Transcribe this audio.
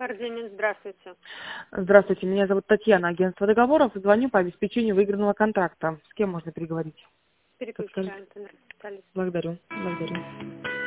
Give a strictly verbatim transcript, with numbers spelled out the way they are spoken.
Координат, здравствуйте. Здравствуйте, меня зовут Татьяна, агентство договоров. Звоню по обеспечению выигранного контракта. С кем можно переговорить? Подскажите. Переключаем. Благодарю. Благодарю.